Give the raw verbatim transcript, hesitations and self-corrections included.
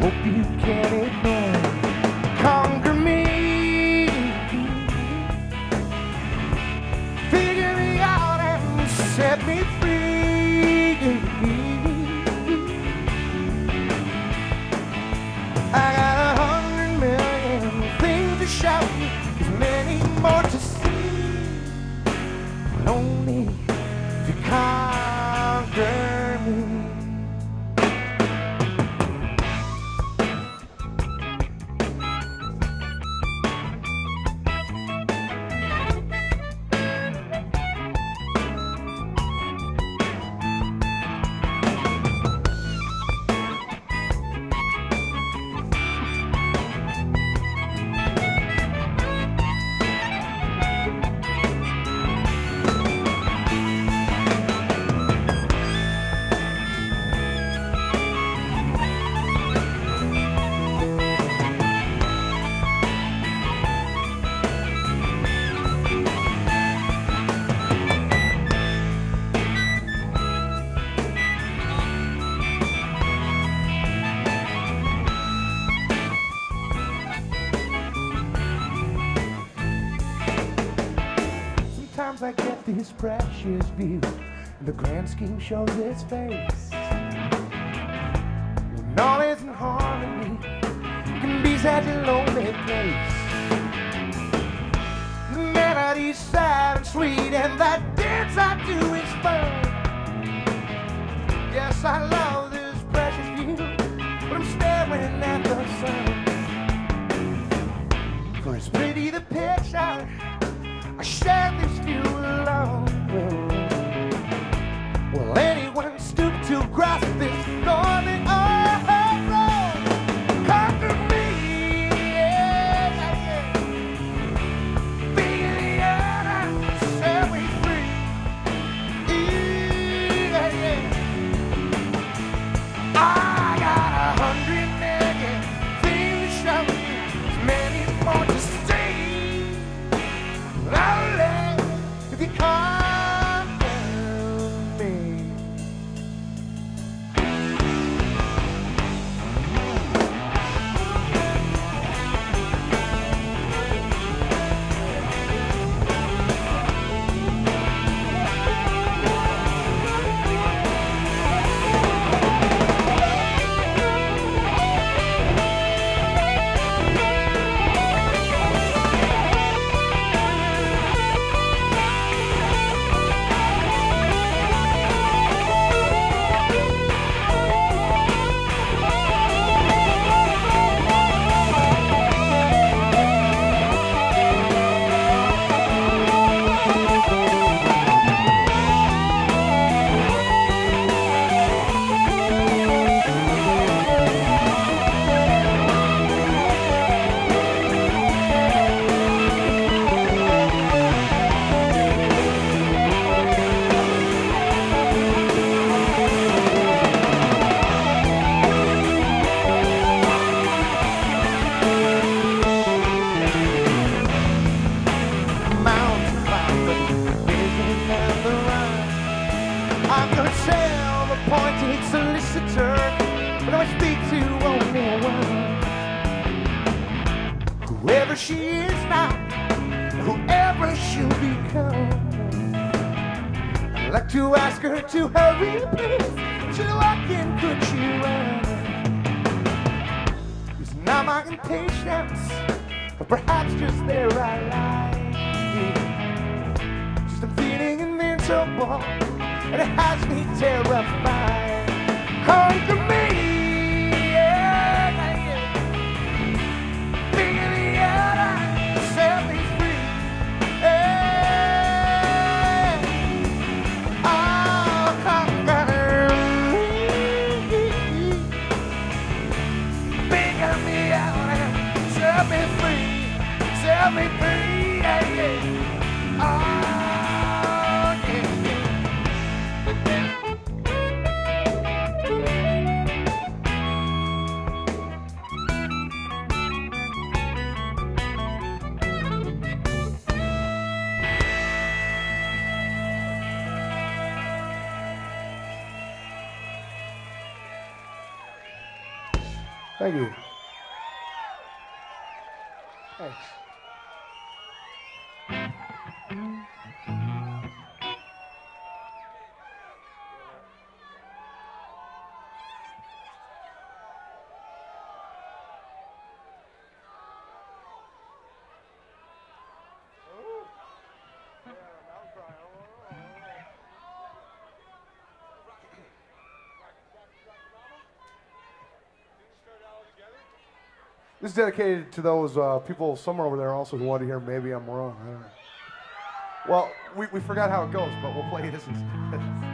hope you can ignore, conquer me, figure me out and set me free. I got a hundred million things to shout, there's many more to see, but only to conquer me. Sometimes I get this precious view, and the grand scheme shows its face. When all isn't harmony, it can be such a lonely place. The melody's sad and sweet, and that dance I do is fun. Yes, I love this precious view, but I'm staring at the sun. For it's pretty the picture I share this view alone. Will anyone stoop to grasp this thorny road? Conquer me, yeah, yeah. Figure me out and set me free, yeah, yeah. I got a hundred million things to show you, there's many more to see. If you conquer me, I'm gonna tell the pointed solicitor, but I speak to only one. Whoever she is now, whoever she'll become, I'd like to ask her to hurry, please. Should I walk in, could she run? 'Cause now my impatience, or perhaps just there I lie. Just I'm feeling invincible, and it has me terrified. Conquer me, yeah, yeah. Figure me out and set me free, yeah. Oh, conquer me. Figure me out and set me free, set me free, yeah, yeah. Oh. Thank you. Thanks. This is dedicated to those uh, people somewhere over there also who want to hear Maybe I'm Wrong. I don't know. Well, we, we forgot how it goes, but we'll play this instead.